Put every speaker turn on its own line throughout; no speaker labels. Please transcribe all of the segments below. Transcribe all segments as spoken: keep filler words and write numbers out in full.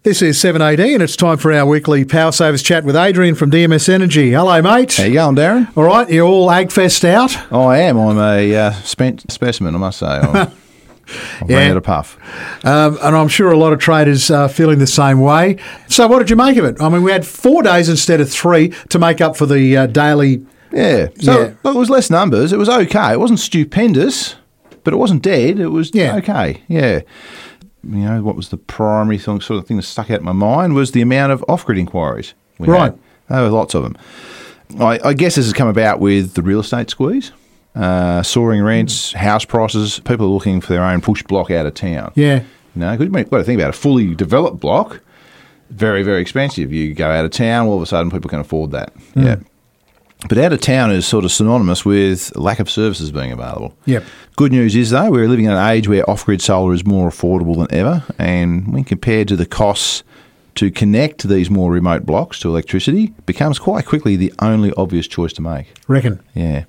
This is seven eighteen. It's time for our weekly Power Savers chat with Adrian from D M S Energy. Hello, mate.
How you going, Darren?
All right, you're all AgFest out?
Oh, I am. I'm a uh, spent specimen, I must say. I'm, I'm
Yeah.
ready to puff.
Um, and I'm sure a lot of traders are feeling the same way. So what did you make of it? I mean, we had four days instead of three to make up for the uh, daily...
Yeah. So
Yeah.
look, it was less numbers. It was okay. It wasn't stupendous, but it wasn't dead. It was
Yeah.
okay. Yeah. You know, what was the primary thing, sort of thing that stuck out in my mind was the amount of off-grid inquiries. We
Right.
had. There were lots of them. I, I guess this has come about with the real estate squeeze, uh, soaring rents, house prices. People are looking for their own push block out of town.
Yeah.
You know, because you've got to think about a fully developed block, very, very expensive. You go out of town, all of a sudden people can afford that.
Mm.
Yeah. But out of town is sort of synonymous with lack of services being available.
Yep.
Good news is, though, we're living in an age where off-grid solar is more affordable than ever, and when compared to the costs to connect these more remote blocks to electricity, becomes quite quickly the only obvious choice to make.
Reckon.
Yeah.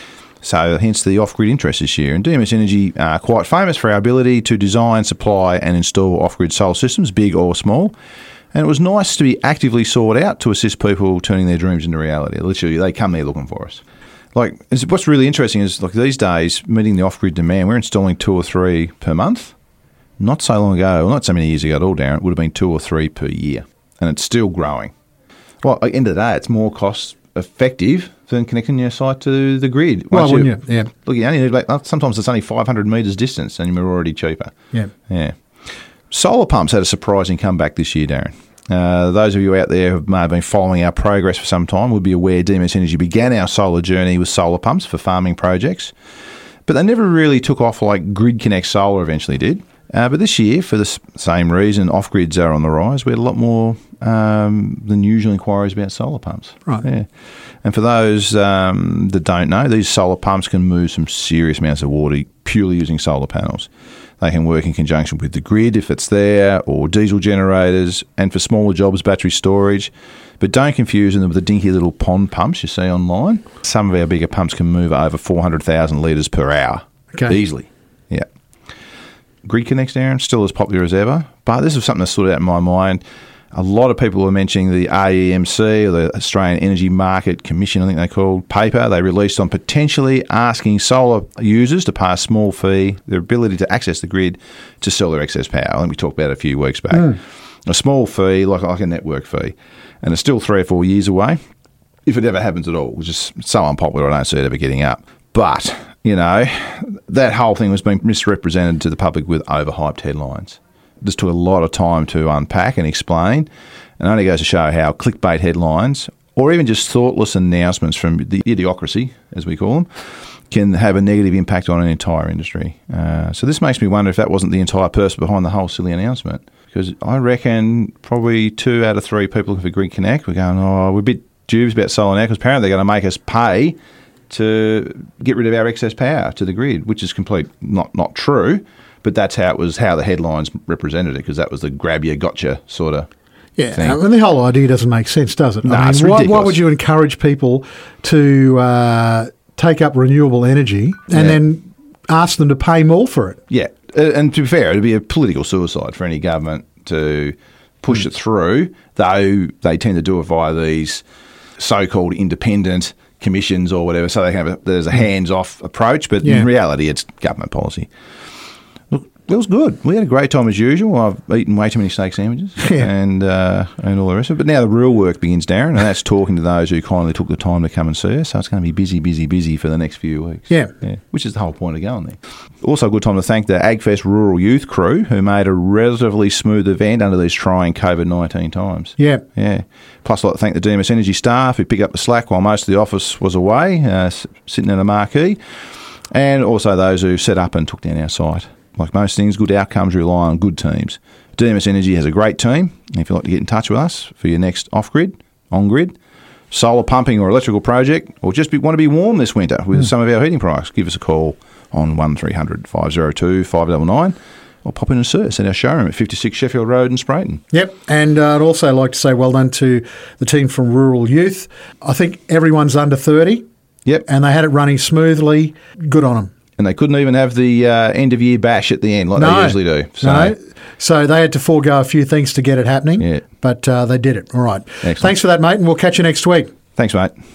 So hence the off-grid interest this year. And D M S Energy are quite famous for our ability to design, supply and install off-grid solar systems, big or small. And it was nice to be actively sought out to assist people turning their dreams into reality. Literally, they come there looking for us. Like, it's, what's really interesting is, like, these days, meeting the off-grid demand, we're installing two or three per month. Not so long ago, well, not so many years ago at all, Darren, it would have been two or three per year. And it's still growing. Well, at the end of the day, it's more cost effective than connecting your site to the grid.
Why
Once
wouldn't you? Yeah.
Look, you only need, like, sometimes it's only five hundred metres distance and you're already cheaper.
Yeah.
Yeah. Solar pumps had a surprising comeback this year, Darren. Uh, those of you out there who may have been following our progress for some time would be aware D M S Energy began our solar journey with solar pumps for farming projects, but they never really took off like Grid Connect Solar eventually did. Uh, but this year, for the s- same reason, off-grids are on the rise. We had a lot more um, than usual inquiries about solar pumps.
Right.
Yeah. And for those um, that don't know, these solar pumps can move some serious amounts of water purely using solar panels. They can work in conjunction with the grid if it's there, or diesel generators, and for smaller jobs, battery storage. But don't confuse them with the dinky little pond pumps you see online. Some of our bigger pumps can move over four hundred thousand litres per hour.
Okay.
Easily. Yeah. Grid Connect, Darren, still as popular as ever. But this is something that stood out in my mind. A lot of people are mentioning the A E M C, or the Australian Energy Market Commission, I think they called, paper they released on potentially asking solar users to pay a small fee, their ability to access the grid to sell their excess power. I think we talked about it a few weeks back. Mm. A small fee, like, like a network fee. And it's still three or four years away, if it ever happens at all, which is so unpopular, I don't see it ever getting up. But, you know, that whole thing was being misrepresented to the public with overhyped headlines. This took a lot of time to unpack and explain, and only goes to show how clickbait headlines, or even just thoughtless announcements from the idiocracy, as we call them, can have a negative impact on an entire industry. Uh, so this makes me wonder if that wasn't the entire purpose behind the whole silly announcement, because I reckon probably two out of three people looking for Grid Connect were going, oh, we're a bit dubious about solar now, because apparently they're going to make us pay to get rid of our excess power to the grid, which is complete not not true. But that's how it was, how the headlines represented it, because that was the grab you, gotcha sort of
Yeah,
thing.
I mean, the whole idea doesn't make sense, does it?
Nah,
I mean,
it's
why, why
ridiculous.
would you encourage people to uh, take up renewable energy and
Yeah.
then ask them to pay more for it?
Yeah, Uh, and to be fair, it'd be a political suicide for any government to push it through, though they tend to do it via these so-called independent commissions or whatever, so they have a, there's a hands-off approach, but
Yeah.
in reality it's government policy. Look, it was good. We had a great time as usual. I've eaten way too many steak sandwiches
Yeah.
and uh, and all the rest of it. But now the real work begins, Darren, and that's talking to those who kindly took the time to come and see us. So it's going to be busy, busy, busy for the next few weeks.
Yeah.
yeah, which is the whole point of going there. Also a good time to thank the AgFest Rural Youth crew who made a relatively smooth event under these trying COVID nineteen times.
Yeah.
Yeah. Plus, I'd like to thank the D M S Energy staff who picked up the slack while most of the office was away, uh, s- sitting in a marquee, and also those who set up and took down our site. Like most things, good outcomes rely on good teams. D M S Energy has a great team. If you'd like to get in touch with us for your next off-grid, on-grid, solar pumping or electrical project, or just be, want to be warm this winter with mm. some of our heating products, give us a call on one three hundred, five oh two, five nine nine or pop in and see us at our showroom at fifty-six Sheffield Road in Sprayton.
Yep, and uh, I'd also like to say well done to the team from Rural Youth. I think everyone's under thirty.
Yep.
And they had it running smoothly. Good on them.
And they couldn't even have the uh, end-of-year bash at the end like
no,
they usually do. So,
no, So they had to forego a few things to get it happening,
Yeah.
but uh, they did it. All right.
Excellent.
Thanks for that, mate, and we'll catch you next week.
Thanks, mate.